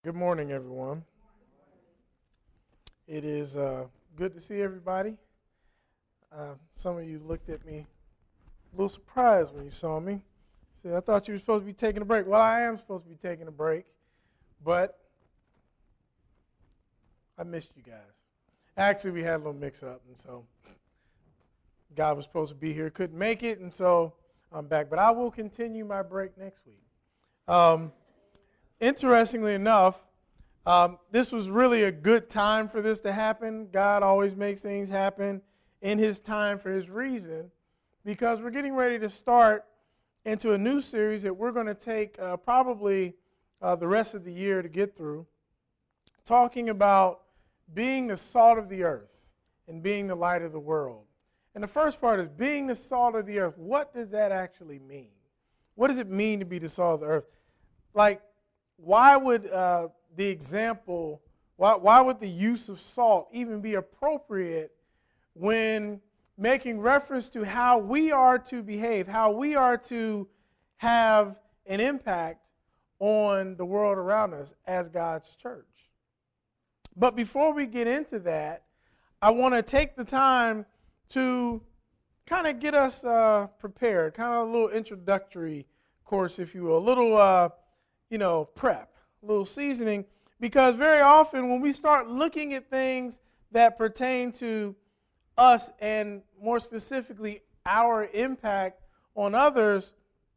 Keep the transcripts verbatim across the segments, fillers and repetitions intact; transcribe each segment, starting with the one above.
Good morning, everyone. It is uh, good to see everybody. Uh, some of you looked at me a little surprised when you saw me. Said, I thought you were supposed to be taking a break. Well, I am supposed to be taking a break, but I missed you guys. Actually, we had a little mix-up, and so God was supposed to be here, couldn't make it, and so I'm back. But I will continue my break next week. Um, Interestingly enough, um, this was really a good time for this to happen. God always makes things happen in His time for His reason, because we're getting ready to start into a new series that we're going to take uh, probably uh, the rest of the year to get through, talking about being the salt of the earth and being the light of the world. And the first part is being the salt of the earth. What does that actually mean? What does it mean to be the salt of the earth? Like, Why would uh, the example, why, why would the use of salt even be appropriate when making reference to how we are to behave, how we are to have an impact on the world around us as God's church? But before we get into that, I want to take the time to kind of get us uh, prepared, kind of a little introductory course, if you will, a little uh, you know, prep, a little seasoning, because very often when we start looking at things that pertain to us and more specifically our impact on others,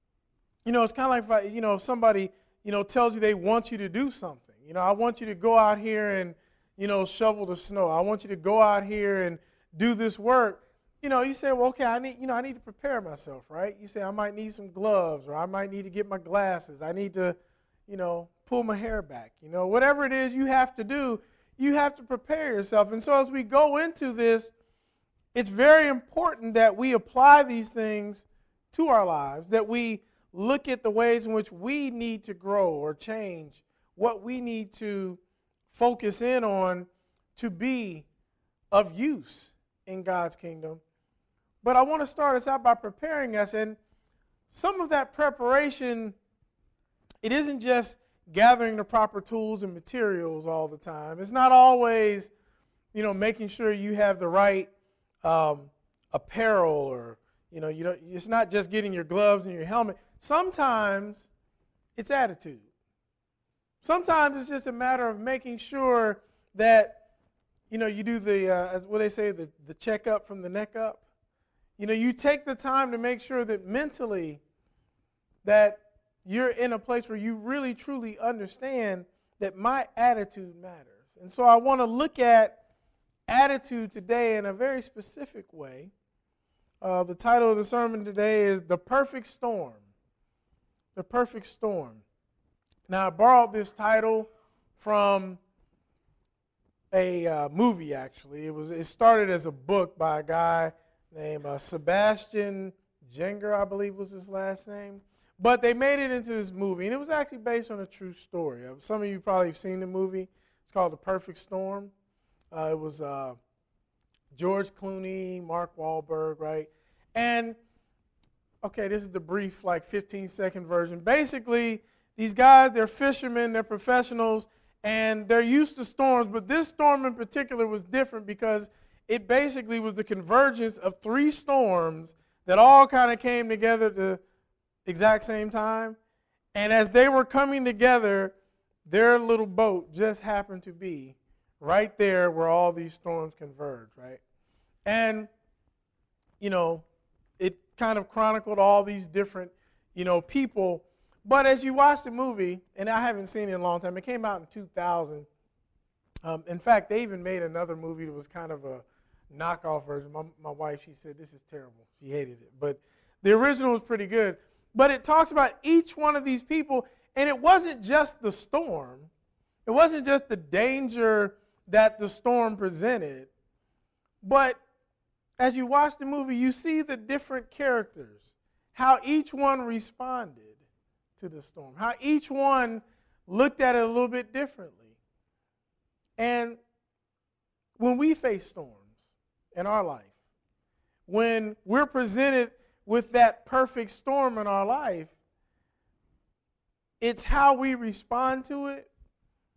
you know, it's kind of like, if I, you know, if somebody, you know, tells you they want you to do something. You know, I want you to go out here and, you know, shovel the snow. I want you to go out here and do this work. You know, you say, well, okay, I need, you know, I need to prepare myself, right? You say, I might need some gloves, or I might need to get my glasses. I need to, you know, pull my hair back, you know, whatever it is you have to do, you have to prepare yourself. And so as we go into this, it's very important that we apply these things to our lives, that we look at the ways in which we need to grow or change, what we need to focus in on to be of use in God's kingdom. But I want to start us out by preparing us, and some of that preparation, it isn't just gathering the proper tools and materials all the time. It's not always, you know, making sure you have the right um, apparel, or, you know, you know, it's not just getting your gloves and your helmet. Sometimes it's attitude. Sometimes it's just a matter of making sure that, you know, you do the, uh, as what they say, the, the checkup from the neck up. You know, you take the time to make sure that mentally that you're in a place where you really, truly understand that my attitude matters. And so I want to look at attitude today in a very specific way. Uh, the title of the sermon today is The Perfect Storm. The Perfect Storm. Now, I borrowed this title from a uh, movie, actually. It was it started as a book by a guy named uh, Sebastian Junger, I believe was his last name. But they made it into this movie, and it was actually based on a true story. Some of you probably have seen the movie. It's called The Perfect Storm. Uh, it was uh, George Clooney, Mark Wahlberg, right? And, okay, this is the brief, like, fifteen-second version. Basically, these guys, they're fishermen, they're professionals, and they're used to storms, but this storm in particular was different because it basically was the convergence of three storms that all kind of came together at the exact same time. And as they were coming together, their little boat just happened to be right there where all these storms converge, right? And, you know, it kind of chronicled all these different, you know, people. But as you watch the movie, and I haven't seen it in a long time, it came out in two thousand. Um, in fact, they even made another movie that was kind of a knockoff version. My, my wife, she said, this is terrible. She hated it. But the original was pretty good. But it talks about each one of these people, and it wasn't just the storm. It wasn't just the danger that the storm presented. But as you watch the movie, you see the different characters, how each one responded to the storm, how each one looked at it a little bit differently. And when we face storms in our life, when we're presented with that perfect storm in our life, it's how we respond to it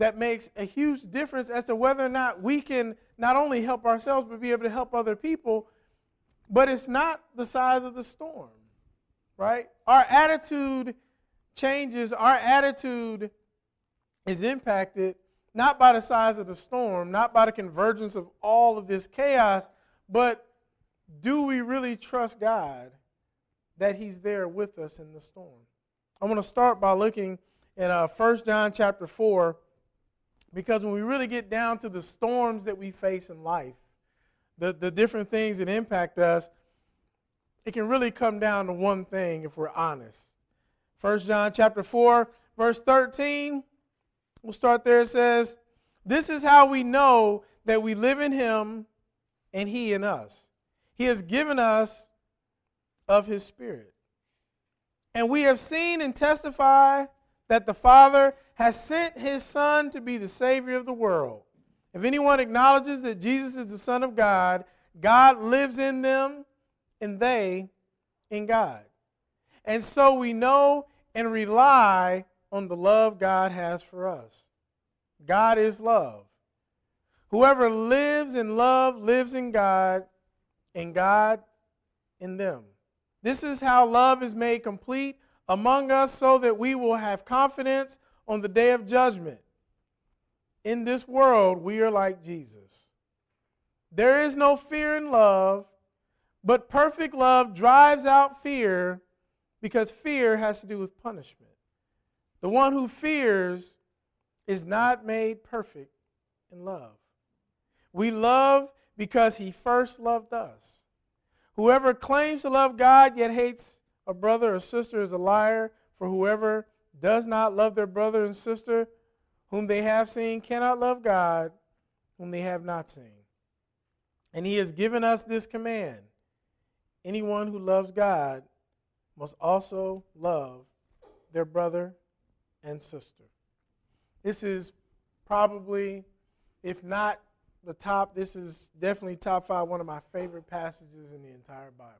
that makes a huge difference as to whether or not we can not only help ourselves but be able to help other people. But it's not the size of the storm, right? Our attitude changes. Our attitude is impacted not by the size of the storm, not by the convergence of all of this chaos, but do we really trust God that he's there with us in the storm? I want to start by looking in uh, First John chapter four, because when we really get down to the storms that we face in life, the, the different things that impact us, it can really come down to one thing if we're honest. First John chapter four, verse thirteen, we'll start there. It says, "This is how we know that we live in him and he in us. He has given us of his Spirit. And we have seen and testify that the Father has sent his Son to be the Savior of the world. If anyone acknowledges that Jesus is the Son of God, God lives in them and they in God. And so we know and rely on the love God has for us. God is love. Whoever lives in love lives in God, and God in them. This is how love is made complete among us, so that we will have confidence on the day of judgment. In this world, we are like Jesus. There is no fear in love, but perfect love drives out fear, because fear has to do with punishment. The one who fears is not made perfect in love. We love because he first loved us. Whoever claims to love God yet hates a brother or sister is a liar, for whoever does not love their brother and sister whom they have seen cannot love God whom they have not seen. And he has given us this command: anyone who loves God must also love their brother and sister." This is probably, if not the top, this is definitely top five, one of my favorite passages in the entire Bible.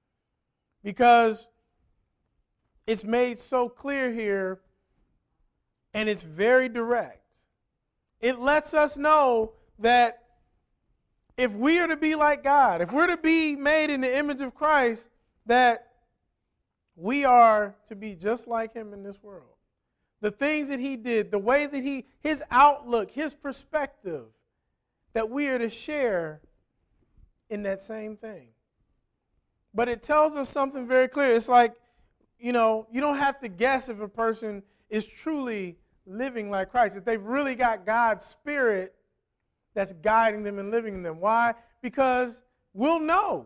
Because it's made so clear here, and it's very direct. It lets us know that if we are to be like God, if we're to be made in the image of Christ, that we are to be just like him in this world. The things that he did, the way that he, his outlook, his perspective, that we are to share in that same thing. But it tells us something very clear. It's like, you know, you don't have to guess if a person is truly living like Christ, if they've really got God's Spirit that's guiding them and living in them. Why? Because we'll know.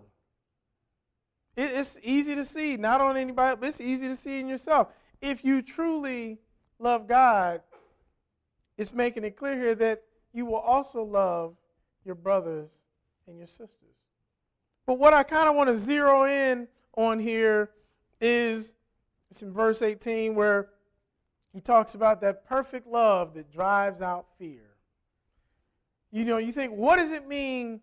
It, it's easy to see, not on anybody, but it's easy to see in yourself. If you truly love God, it's making it clear here that you will also love your brothers and your sisters. But what I kind of want to zero in on here is, it's in verse eighteen, where he talks about that perfect love that drives out fear. You know, you think, what does it mean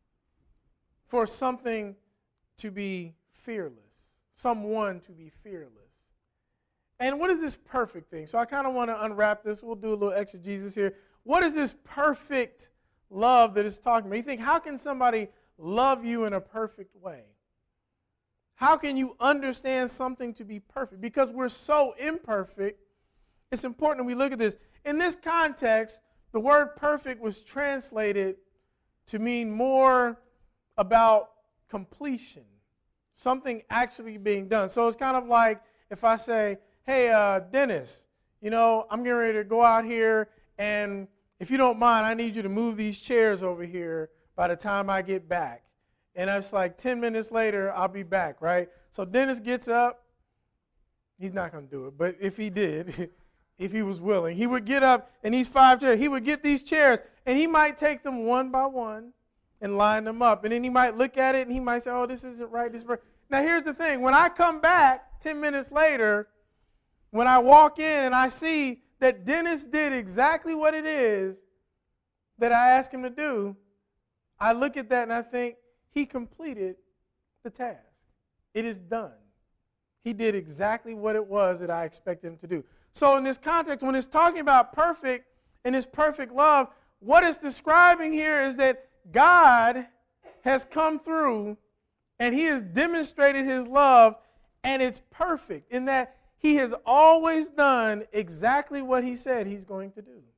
for something to be fearless? Someone to be fearless. And what is this perfect thing? So I kind of want to unwrap this. We'll do a little exegesis here. What is this perfect love that it's talking about? You think, how can somebody love you in a perfect way? How can you understand something to be perfect? Because we're so imperfect, it's important we look at this. In this context, the word perfect was translated to mean more about completion, something actually being done. So it's kind of like if I say, hey, uh, Dennis, you know, I'm getting ready to go out here, and if you don't mind, I need you to move these chairs over here by the time I get back. And it's like ten minutes later, I'll be back, right? So Dennis gets up. He's not going to do it, but if he did, if he was willing, he would get up, and these five chairs, he would get these chairs, and he might take them one by one and line them up. And then he might look at it, and he might say, oh, this isn't right. This is right. Now, here's the thing. When I come back ten minutes later, when I walk in and I see that Dennis did exactly what it is that I asked him to do, I look at that and I think, he completed the task. It is done. He did exactly what it was that I expected him to do. So in this context, when it's talking about perfect, and his perfect love, what it's describing here is that God has come through and he has demonstrated his love, and it's perfect in that he has always done exactly what he said he's going to do.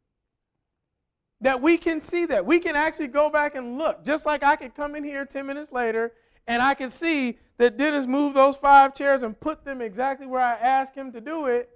That we can see that. We can actually go back and look. Just like I could come in here ten minutes later and I could see that Dennis moved those five chairs and put them exactly where I asked him to do it.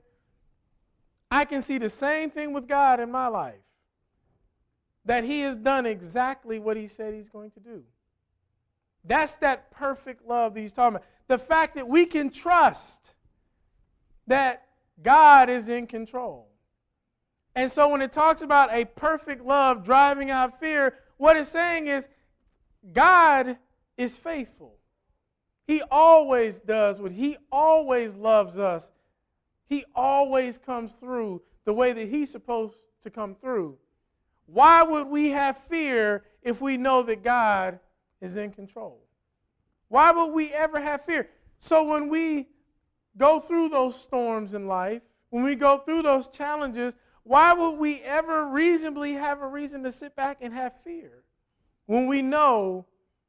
I can see the same thing with God in my life. That he has done exactly what he said he's going to do. That's that perfect love that he's talking about. The fact that we can trust that God is in control. And so when it talks about a perfect love driving out fear, what it's saying is God is faithful. He always does what he always loves us. He always comes through the way that he's supposed to come through. Why would we have fear if we know that God is in control? Why would we ever have fear? So when we go through those storms in life, when we go through those challenges, why would we ever reasonably have a reason to sit back and have fear when we know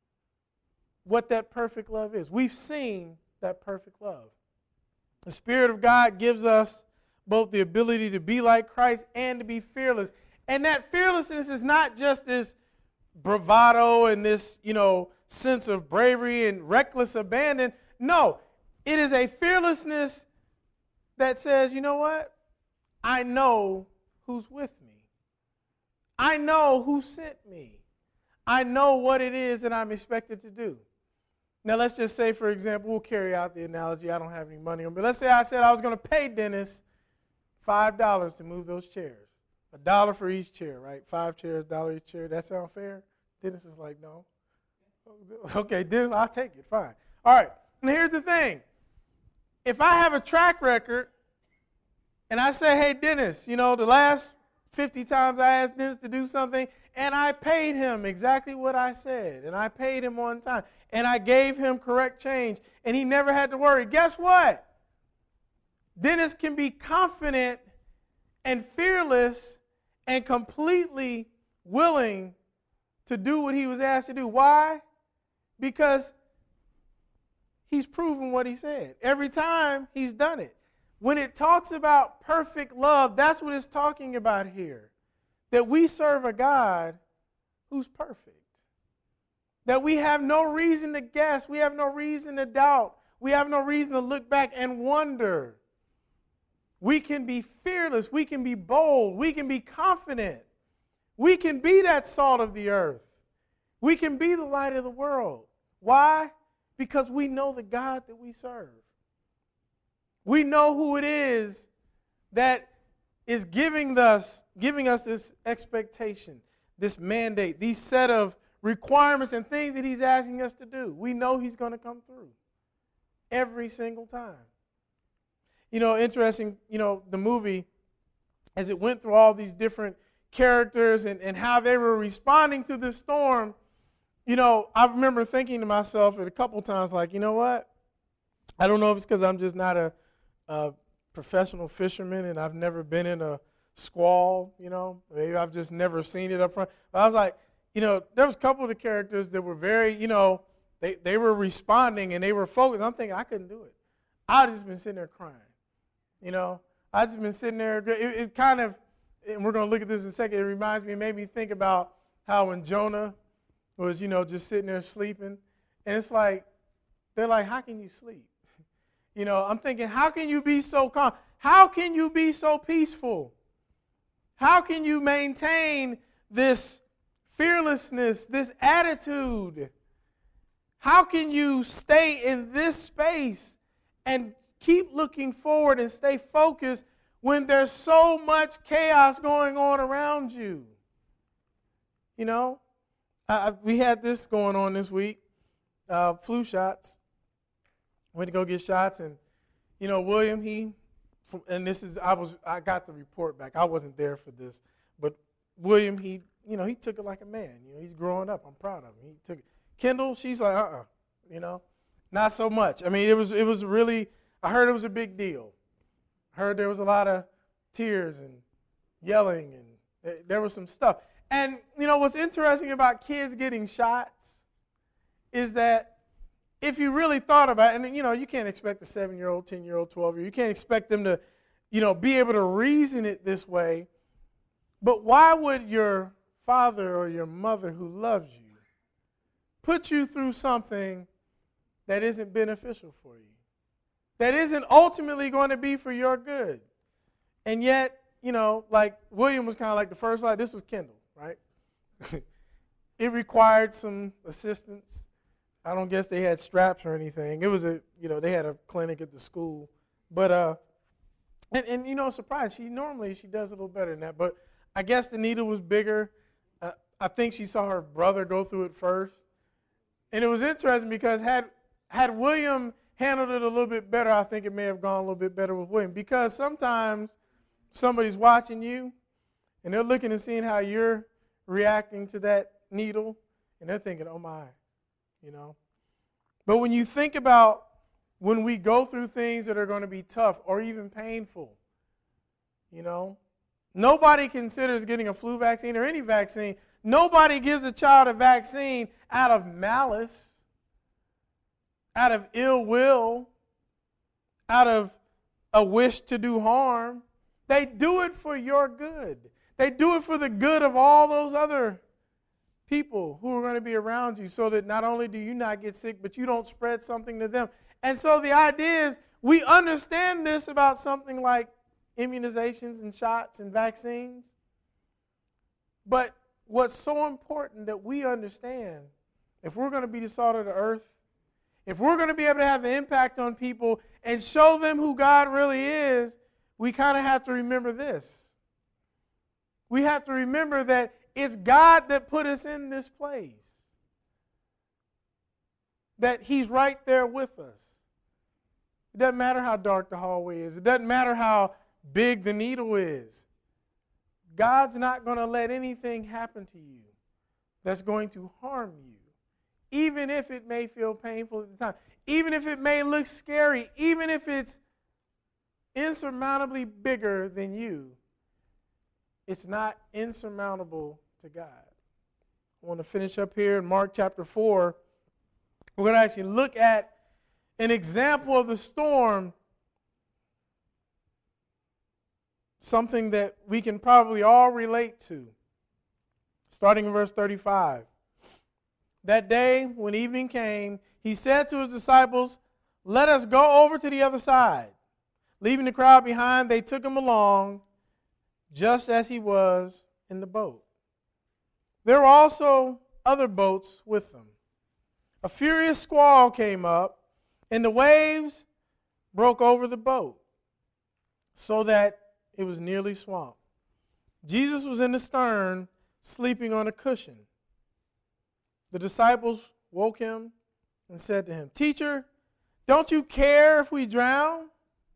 what that perfect love is? We've seen that perfect love. The Spirit of God gives us both the ability to be like Christ and to be fearless. And that fearlessness is not just this bravado and this, you know, sense of bravery and reckless abandon. No, it is a fearlessness that says, you know what? I know who's with me. I know who sent me. I know what it is that I'm expected to do. Now, let's just say, for example, we'll carry out the analogy. I don't have any money on, but let's say I said I was going to pay Dennis five dollars to move those chairs. A dollar for each chair, right? Five chairs, dollar each chair. That sound fair? Dennis is like, no. Okay, Dennis, I'll take it. Fine. All right. And here's the thing. If I have a track record and I say, hey, Dennis, you know, the last fifty times I asked Dennis to do something, and I paid him exactly what I said, and I paid him on time, and I gave him correct change, and he never had to worry. Guess what? Dennis can be confident and fearless and completely willing to do what he was asked to do. Why? Because he's proven what he said. Every time he's done it. When it talks about perfect love, that's what it's talking about here. That we serve a God who's perfect. That we have no reason to guess. We have no reason to doubt. We have no reason to look back and wonder. We can be fearless. We can be bold. We can be confident. We can be that salt of the earth. We can be the light of the world. Why? Because we know the God that we serve. We know who it is that is giving us, giving us this expectation, this mandate, these set of requirements and things that he's asking us to do. We know he's going to come through every single time. You know, interesting, you know, the movie, as it went through all these different characters and, and how they were responding to the storm, you know, I remember thinking to myself a couple times, like, you know what? I don't know if it's because I'm just not a, a professional fisherman and I've never been in a squall, you know. Maybe I've just never seen it up front. But I was like, you know, there was a couple of the characters that were very, you know, they, they were responding and they were focused. I'm thinking, I couldn't do it. I'd just been sitting there crying, you know. I'd just been sitting there. It, it kind of, and we're going to look at this in a second, it reminds me, it made me think about how when Jonah was, you know, just sitting there sleeping. And it's like, they're like, how can you sleep? You know, I'm thinking, how can you be so calm? How can you be so peaceful? How can you maintain this fearlessness, this attitude? How can you stay in this space and keep looking forward and stay focused when there's so much chaos going on around you? You know? I, we had this going on this week, uh, flu shots. Went to go get shots, and you know William, he, from, and this is I was I got the report back. I wasn't there for this, but William, he, you know, he took it like a man. You know, he's growing up. I'm proud of him. He took it. Kendall, she's like, uh-uh, you know, not so much. I mean, it was it was really. I heard it was a big deal. I heard there was a lot of tears and yelling and There was some stuff. And, you know, what's interesting about kids getting shots is that if you really thought about it, and, you know, you can't expect a seven-year-old, ten-year-old, twelve-year-old, you can't expect them to, you know, be able to reason it this way. But why would your father or your mother who loves you put you through something that isn't beneficial for you, that isn't ultimately going to be for your good? And yet, you know, like William was kind of like the first light. This was Kendall, right? It required some assistance. I don't guess they had straps or anything. It was a, you know, they had a clinic at the school. But, uh, and, and you know, surprised. She normally, she does a little better than that. But I guess the needle was bigger. Uh, I think she saw her brother go through it first. And it was interesting because had had William handled it a little bit better, I think it may have gone a little bit better with William. Because sometimes somebody's watching you, and they're looking and seeing how you're reacting to that needle, and they're thinking, oh, my, you know. But when you think about when we go through things that are going to be tough or even painful, you know, nobody considers getting a flu vaccine or any vaccine. Nobody gives a child a vaccine out of malice, out of ill will, out of a wish to do harm. They do it for your good. They do it for the good of all those other people who are going to be around you, so that not only do you not get sick, but you don't spread something to them. And so the idea is we understand this about something like immunizations and shots and vaccines. But what's so important that we understand, if we're going to be the salt of the earth, if we're going to be able to have an impact on people and show them who God really is, we kind of have to remember this. We have to remember that it's God that put us in this place, that he's right there with us. It doesn't matter how dark the hallway is. It doesn't matter how big the needle is. God's not going to let anything happen to you that's going to harm you, even if it may feel painful at the time, even if it may look scary, even if it's insurmountably bigger than you. It's not insurmountable to God. I want to finish up here in Mark chapter four. We're going to actually look at an example of the storm, something that we can probably all relate to. Starting in verse thirty-five. That day, when evening came, he said to his disciples, "Let us go over to the other side." Leaving the crowd behind, they took him along, just as he was in the boat. There were also other boats with them. A furious squall came up, and the waves broke over the boat, so that it was nearly swamped. Jesus was in the stern, sleeping on a cushion. The disciples woke him and said to him, "Teacher, don't you care if we drown?"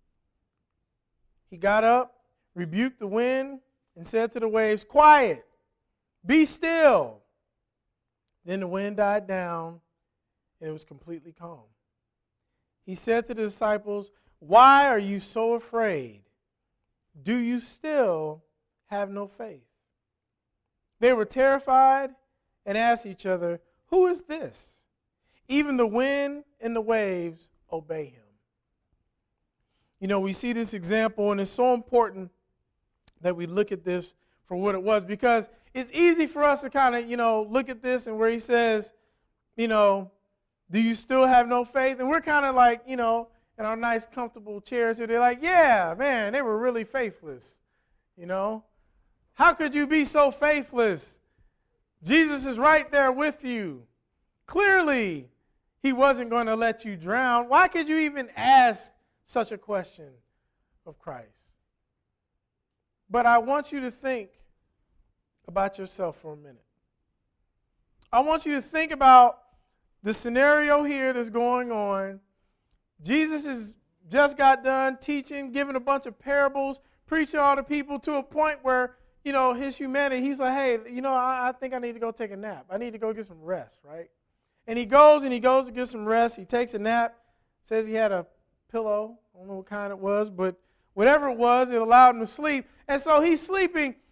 He got up, rebuked the wind, and said to the waves, "Quiet, be still." Then the wind died down, and it was completely calm. He said to the disciples, "Why are you so afraid? Do you still have no faith?" They were terrified and asked each other, "Who is this? Even the wind and the waves obey him." You know, we see this example, and it's so important that we look at this for what it was, because it's easy for us to kind of, you know, look at this and where he says, you know, do you still have no faith? And we're kind of like, you know, in our nice, comfortable chairs here. They're like, yeah, man, they were really faithless, you know. How could you be so faithless? Jesus is right there with you. Clearly, he wasn't going to let you drown. Why could you even ask such a question of Christ? But I want you to think about yourself for a minute. I want you to think about the scenario here that's going on. Jesus has just got done teaching, giving a bunch of parables, preaching all the people to a point where, you know, his humanity, he's like, hey, you know, I, I think I need to go take a nap. I need to go get some rest, right? And he goes and he goes to get some rest. He takes a nap, says he had a pillow. I don't know what kind it was, but whatever it was, it allowed him to sleep. And so he's sleeping,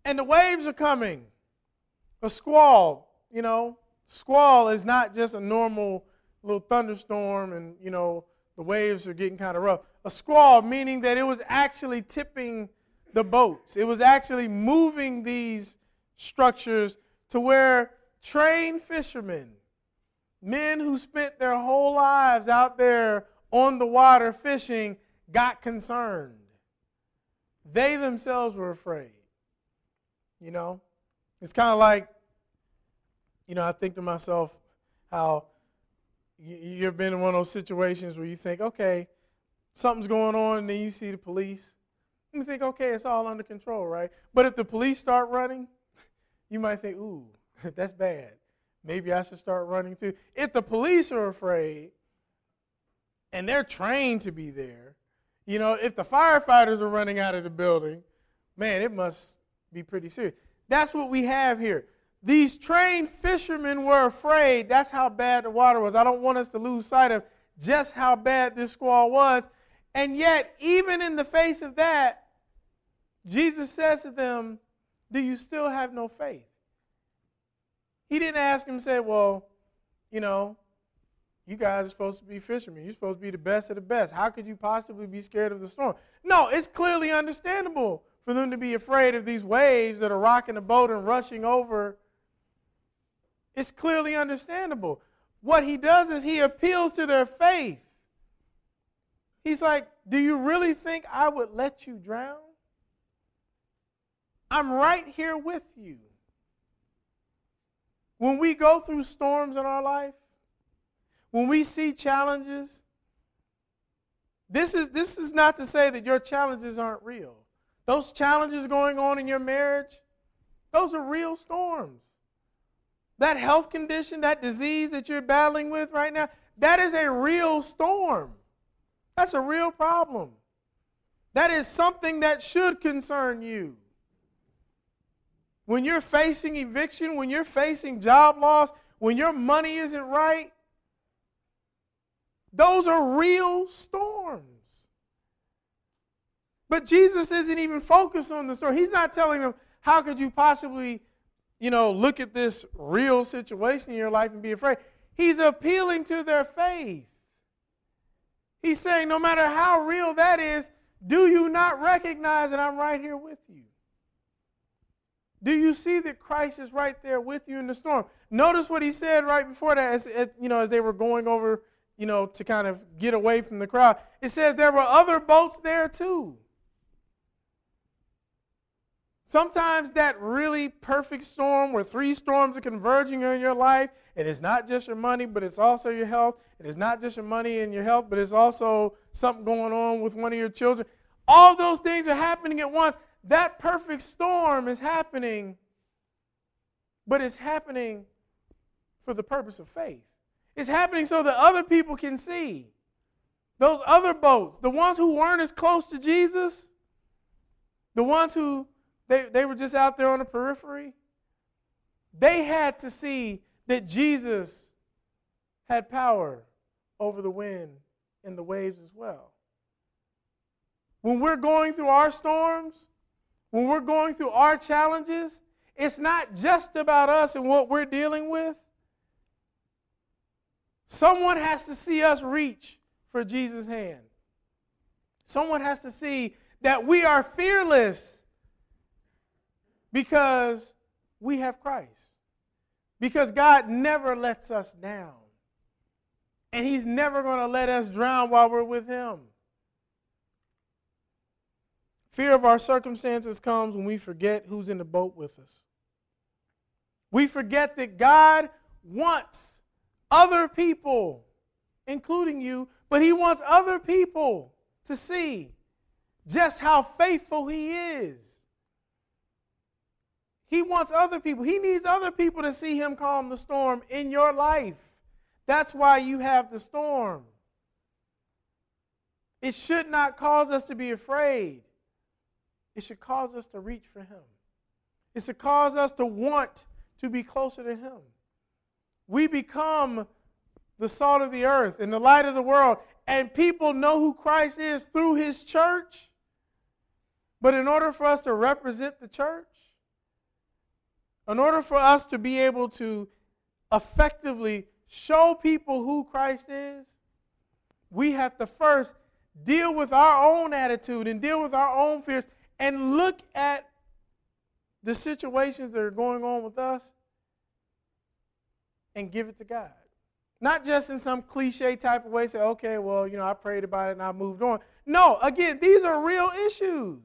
and the waves are coming. A squall, you know, squall is not just a normal little thunderstorm and, you know, the waves are getting kind of rough. A squall meaning that it was actually tipping the boats. It was actually moving these structures to where trained fishermen, men who spent their whole lives out there on the water fishing, got concerned. They themselves were afraid. You know, it's kind of like, you know, I think to myself how you, you've been in one of those situations where you think, okay, something's going on, and then you see the police. And you think, okay, it's all under control, right? But if the police start running, you might think, ooh, that's bad. Maybe I should start running too. If the police are afraid and they're trained to be there, you know, if the firefighters are running out of the building, man, it must be pretty serious. That's what we have here. These trained fishermen were afraid. That's how bad the water was. I don't want us to lose sight of just how bad this squall was. And yet, even in the face of that, Jesus says to them, do you still have no faith? He didn't ask him, say, well, you know, you guys are supposed to be fishermen. You're supposed to be the best of the best. How could you possibly be scared of the storm? No, it's clearly understandable for them to be afraid of these waves that are rocking the boat and rushing over. It's clearly understandable. What he does is he appeals to their faith. He's like, do you really think I would let you drown? I'm right here with you. When we go through storms in our life, when we see challenges, this is, this is not to say that your challenges aren't real. Those challenges going on in your marriage, those are real storms. That health condition, that disease that you're battling with right now, that is a real storm. That's a real problem. That is something that should concern you. When you're facing eviction, when you're facing job loss, when your money isn't right, those are real storms. But Jesus isn't even focused on the storm. He's not telling them, how could you possibly, you know, look at this real situation in your life and be afraid. He's appealing to their faith. He's saying, no matter how real that is, do you not recognize that I'm right here with you? Do you see that Christ is right there with you in the storm? Notice what he said right before that, as, as, you know, as they were going over, you know, to kind of get away from the crowd. It says there were other boats there too. Sometimes that really perfect storm where three storms are converging in your life, and it's not just your money, but it's also your health. It is not just your money and your health, but it's also something going on with one of your children. All those things are happening at once. That perfect storm is happening, but it's happening for the purpose of faith. It's happening so that other people can see. Those other boats, the ones who weren't as close to Jesus, the ones who they, they were just out there on the periphery, they had to see that Jesus had power over the wind and the waves as well. When we're going through our storms, when we're going through our challenges, it's not just about us and what we're dealing with. Someone has to see us reach for Jesus' hand. Someone has to see that we are fearless because we have Christ. Because God never lets us down. And he's never going to let us drown while we're with him. Fear of our circumstances comes when we forget who's in the boat with us. We forget that God wants other people, including you, but he wants other people to see just how faithful he is. He wants other people. He needs other people to see him calm the storm in your life. That's why you have the storm. It should not cause us to be afraid. It should cause us to reach for him. It should cause us to want to be closer to him. We become the salt of the earth and the light of the world, and people know who Christ is through his church. But in order for us to represent the church, in order for us to be able to effectively show people who Christ is, we have to first deal with our own attitude and deal with our own fears and look at the situations that are going on with us and give it to God. Not just in some cliche type of way, say, okay, well, you know, I prayed about it and I moved on. No, again, these are real issues.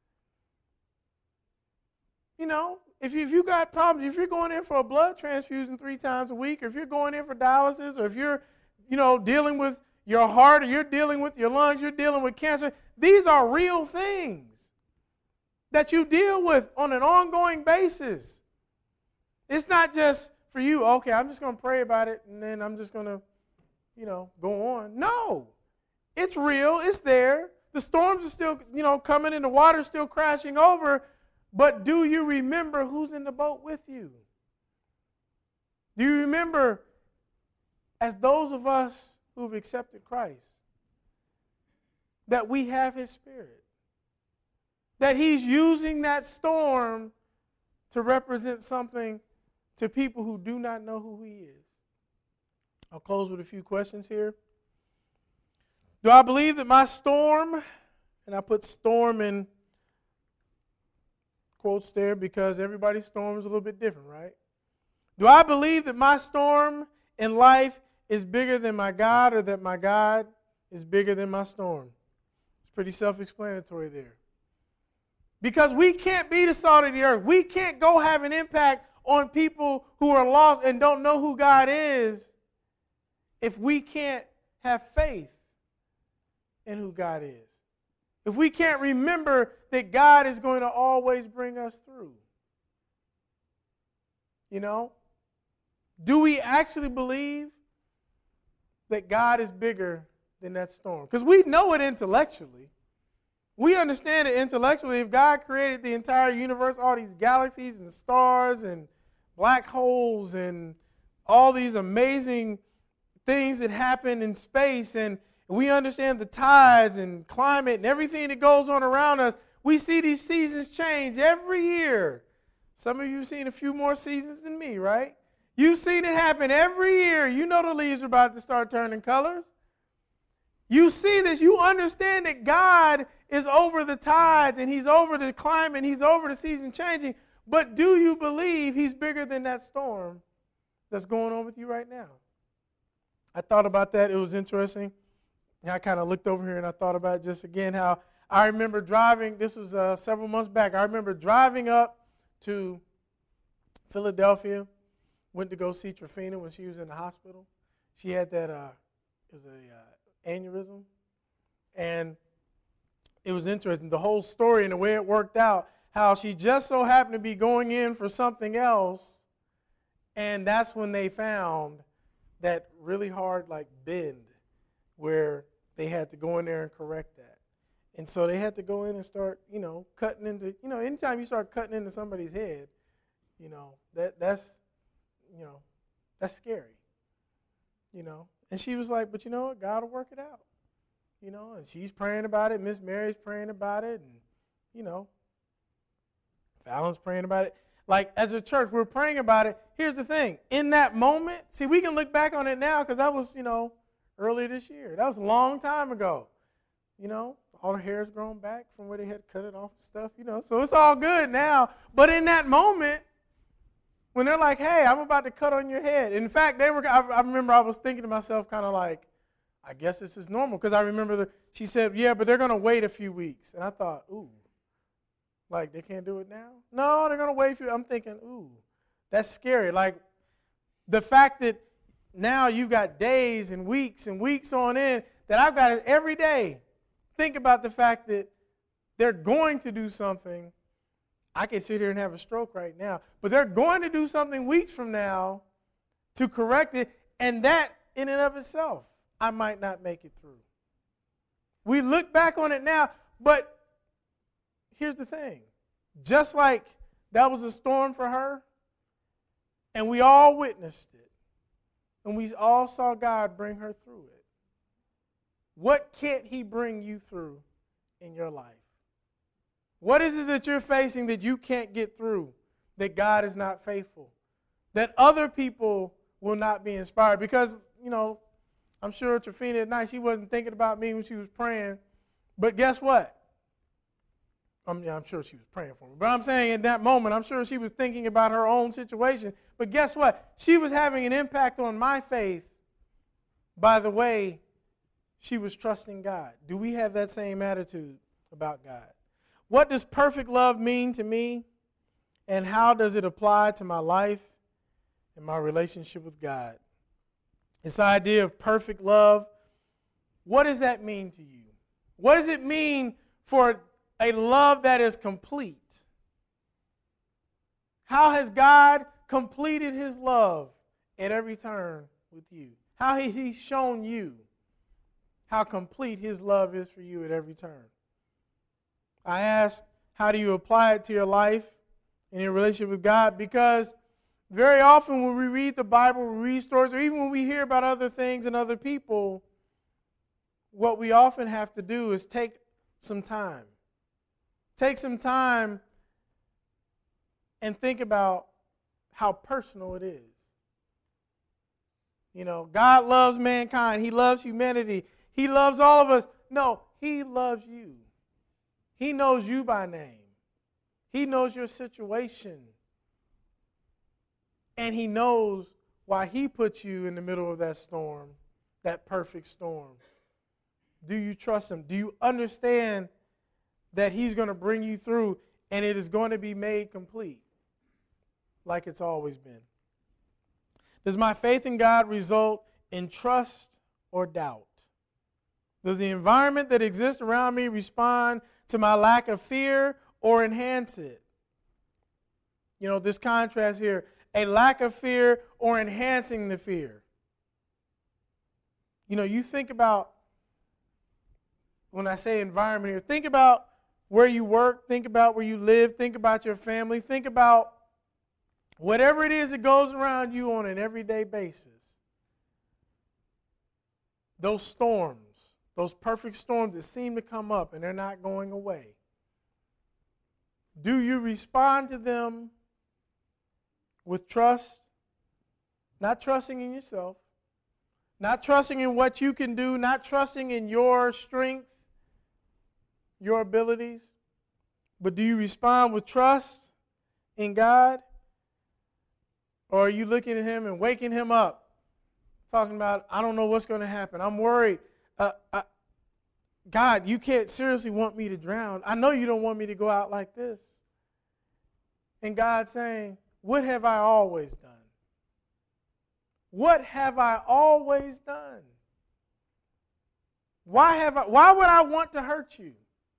You know, if you, if you got problems, if you're going in for a blood transfusion three times a week, or if you're going in for dialysis, or if you're, you know, dealing with your heart, or you're dealing with your lungs, you're dealing with cancer, these are real things that you deal with on an ongoing basis. It's not just for you, okay, I'm just going to pray about it, and then I'm just going to, you know, go on. No, it's real. It's there. The storms are still, you know, coming and the water's still crashing over, but do you remember who's in the boat with you? Do you remember, as those of us who've accepted Christ, that we have his Spirit? That he's using that storm to represent something to people who do not know who he is. I'll close with a few questions here. Do I believe that my storm, and I put storm in quotes there because everybody's storm is a little bit different, right? Do I believe that my storm in life is bigger than my God, or that my God is bigger than my storm? It's pretty self-explanatory there. Because we can't be the salt of the earth. We can't go have an impact on people who are lost and don't know who God is if we can't have faith in who God is. If we can't remember that God is going to always bring us through. You know? Do we actually believe that God is bigger than that storm? Because we know it intellectually. We understand it intellectually. If God created the entire universe, all these galaxies and stars and black holes and all these amazing things that happen in space, and we understand the tides and climate and everything that goes on around us, we see these seasons change every year. Some of you have seen a few more seasons than me, right? You've seen it happen every year. You know the leaves are about to start turning colors. You see this. You understand that God is over the tides and he's over the climate and he's over the season changing. But do you believe he's bigger than that storm that's going on with you right now? I thought about that. It was interesting. I kind of looked over here and I thought about just again how I remember driving. This was uh, several months back. I remember driving up to Philadelphia. Went to go see Trafina when she was in the hospital. She had that, uh, it was a uh, aneurysm. And it was interesting, the whole story and the way it worked out, how she just so happened to be going in for something else, and that's when they found that really hard, like, bend where they had to go in there and correct that. And so they had to go in and start, you know, cutting into, you know, anytime you start cutting into somebody's head, you know, that that's, you know, that's scary, you know. And she was like, but you know what, God will work it out, you know. And she's praying about it. Miss Mary's praying about it. And, you know, Fallon's praying about it. Like, as a church, we're praying about it. Here's the thing. In that moment, see, we can look back on it now because that was, you know, earlier this year. That was a long time ago, you know. All the hair's grown back from where they had cut it off and stuff, you know. So it's all good now. But in that moment, when they're like, hey, I'm about to cut on your head. In fact, they were. I, I remember I was thinking to myself kind of like, I guess this is normal. Because I remember the, she said, yeah, but they're going to wait a few weeks. And I thought, ooh, like they can't do it now? No, they're going to wait a few. I'm thinking, ooh, that's scary. Like the fact that now you've got days and weeks and weeks on end that I've got it every day. Think about the fact that they're going to do something. I can sit here and have a stroke right now, but they're going to do something weeks from now to correct it, and that in and of itself, I might not make it through. We look back on it now, but here's the thing. Just like that was a storm for her, and we all witnessed it, and we all saw God bring her through it, what can't he bring you through in your life? What is it that you're facing that you can't get through, that God is not faithful, that other people will not be inspired. Because, you know, I'm sure Trafina at night, she wasn't thinking about me when she was praying. But guess what? I mean, I'm sure she was praying for me. But I'm saying in that moment, I'm sure she was thinking about her own situation. But guess what? She was having an impact on my faith by the way she was trusting God. Do we have that same attitude about God? What does perfect love mean to me? And how does it apply to my life and my relationship with God? This idea of perfect love, what does that mean to you? What does it mean for a love that is complete? How has God completed his love at every turn with you? How has he shown you how complete his love is for you at every turn? I ask, how do you apply it to your life and your relationship with God? Because very often when we read the Bible, we read stories, or even when we hear about other things and other people, what we often have to do is take some time. Take some time and think about how personal it is. You know, God loves mankind. He loves humanity. He loves all of us. No, he loves you. He knows you by name. He knows your situation. And he knows why he put you in the middle of that storm, that perfect storm. Do you trust him? Do you understand that he's going to bring you through and it is going to be made complete like it's always been? Does my faith in God result in trust or doubt? Does the environment that exists around me respond to my lack of fear or enhance it? You know, this contrast here, a lack of fear or enhancing the fear. You know, you think about, when I say environment here, think about where you work, think about where you live, think about your family, think about whatever it is that goes around you on an everyday basis. Those storms, those perfect storms that seem to come up and they're not going away. Do you respond to them with trust? Not trusting in yourself, not trusting in what you can do, not trusting in your strength, your abilities, but do you respond with trust in God? Or are you looking at him and waking him up, talking about, I don't know what's going to happen. I'm worried. Uh, I, God, you can't seriously want me to drown. I know you don't want me to go out like this. And God saying, what have I always done? What have I always done? Why have I, why would I want to hurt you?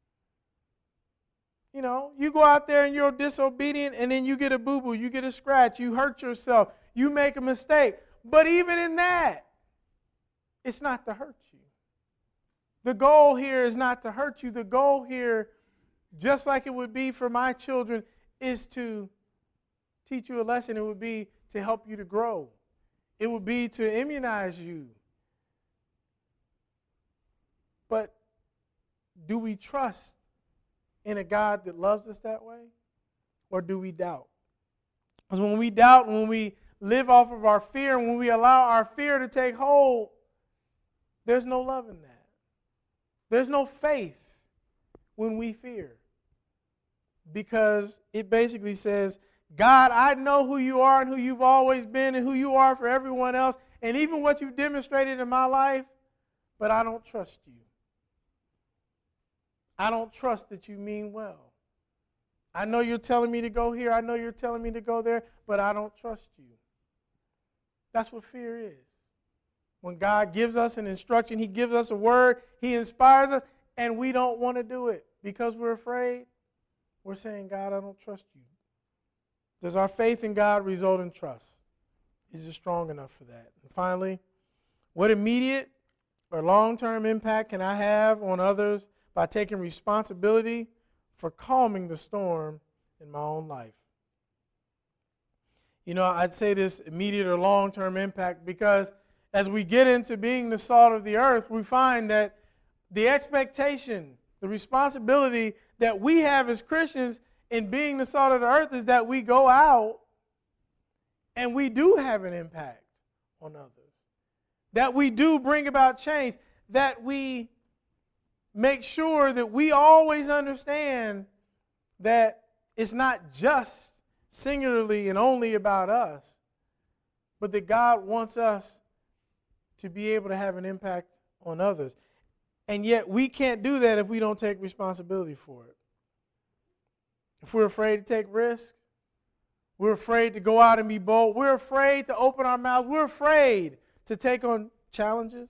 You know, you go out there and you're disobedient and then you get a boo-boo, you get a scratch, you hurt yourself, you make a mistake. But even in that, it's not to hurt you. The goal here is not to hurt you. The goal here, just like it would be for my children, is to teach you a lesson. It would be to help you to grow. It would be to immunize you. But do we trust in a God that loves us that way? Or do we doubt? Because when we doubt, when we live off of our fear, when we allow our fear to take hold, there's no love in that. There's no faith when we fear. Because it basically says, God, I know who you are and who you've always been and who you are for everyone else and even what you've demonstrated in my life, but I don't trust you. I don't trust that you mean well. I know you're telling me to go here. I know you're telling me to go there, but I don't trust you. That's what fear is. When God gives us an instruction, he gives us a word, he inspires us, and we don't want to do it because we're afraid, we're saying, God, I don't trust you. Does our faith in God result in trust? Is it strong enough for that? And finally, what immediate or long-term impact can I have on others by taking responsibility for calming the storm in my own life? You know, I'd say this immediate or long-term impact because as we get into being the salt of the earth, we find that the expectation, the responsibility that we have as Christians in being the salt of the earth is that we go out and we do have an impact on others. That we do bring about change. That we make sure that we always understand that it's not just singularly and only about us, but that God wants us to be able to have an impact on others. And yet we can't do that if we don't take responsibility for it. If we're afraid to take risks, we're afraid to go out and be bold, we're afraid to open our mouths, we're afraid to take on challenges.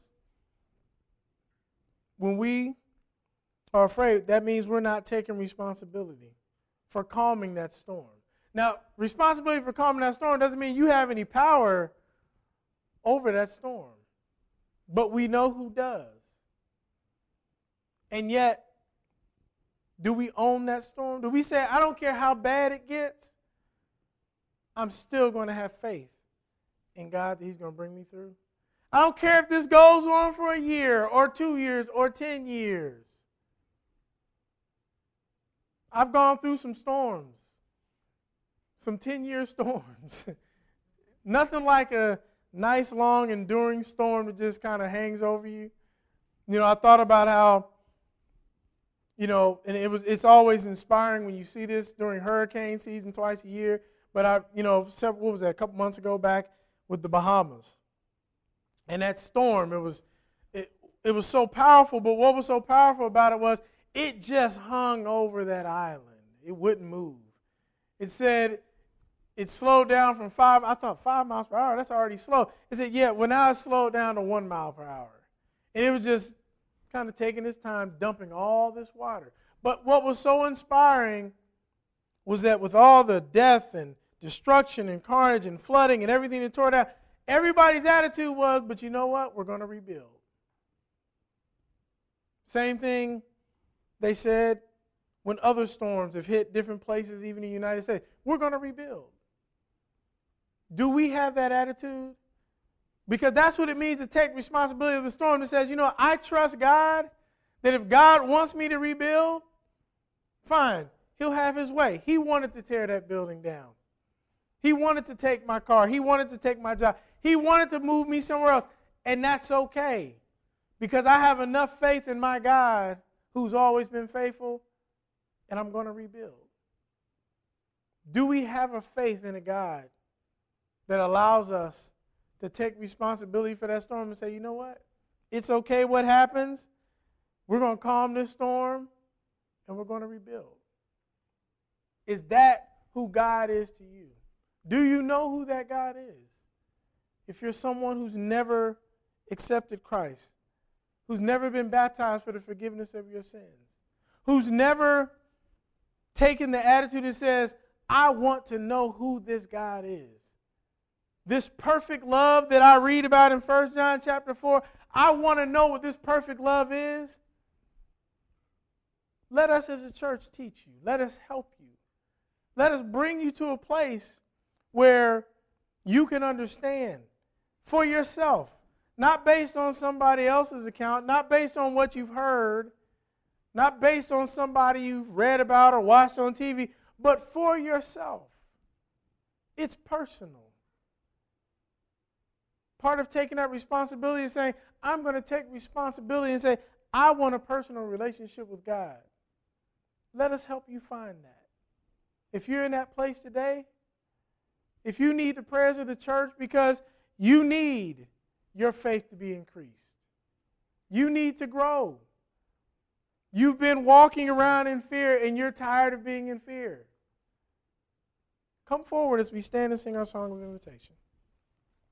When we are afraid, that means we're not taking responsibility for calming that storm. Now, responsibility for calming that storm doesn't mean you have any power over that storm. But we know who does. And yet, do we own that storm? Do we say, I don't care how bad it gets, I'm still going to have faith in God that he's going to bring me through? I don't care if this goes on for a year or two years or ten years. I've gone through some storms, some ten-year storms. Nothing like a nice, long, enduring storm that just kind of hangs over you. You know, I thought about how, you know, and it was it's always inspiring when you see this during hurricane season twice a year. But I, you know, several, what was that, a couple months ago back with the Bahamas. And that storm, it was it, it was so powerful, but what was so powerful about it was it just hung over that island. It wouldn't move. It said it slowed down from five, I thought five miles per hour, that's already slow. It said, yeah, well now it slowed down to one mile per hour. And it was just kind of taking its time, dumping all this water. But what was so inspiring was that with all the death and destruction and carnage and flooding and everything that tore down, everybody's attitude was, but you know what? We're going to rebuild. Same thing they said when other storms have hit different places, even in the United States. We're going to rebuild. Do we have that attitude? Because that's what it means to take responsibility of the storm that says, you know, I trust God, that if God wants me to rebuild, fine, he'll have his way. He wanted to tear that building down. He wanted to take my car. He wanted to take my job. He wanted to move me somewhere else. And that's okay. Because I have enough faith in my God who's always been faithful, and I'm going to rebuild. Do we have a faith in a God that allows us to take responsibility for that storm and say, you know what? It's okay what happens. We're going to calm this storm, and we're going to rebuild. Is that who God is to you? Do you know who that God is? If you're someone who's never accepted Christ, who's never been baptized for the forgiveness of your sins, who's never taken the attitude that says, I want to know who this God is. This perfect love that I read about in First John chapter four, I want to know what this perfect love is. Let us as a church teach you. Let us help you. Let us bring you to a place where you can understand for yourself, not based on somebody else's account, not based on what you've heard, not based on somebody you've read about or watched on T V, but for yourself. It's personal. Part of taking that responsibility is saying, I'm going to take responsibility and say, I want a personal relationship with God. Let us help you find that. If you're in that place today, if you need the prayers of the church because you need your faith to be increased, you need to grow. You've been walking around in fear and you're tired of being in fear. Come forward as we stand and sing our song of invitation.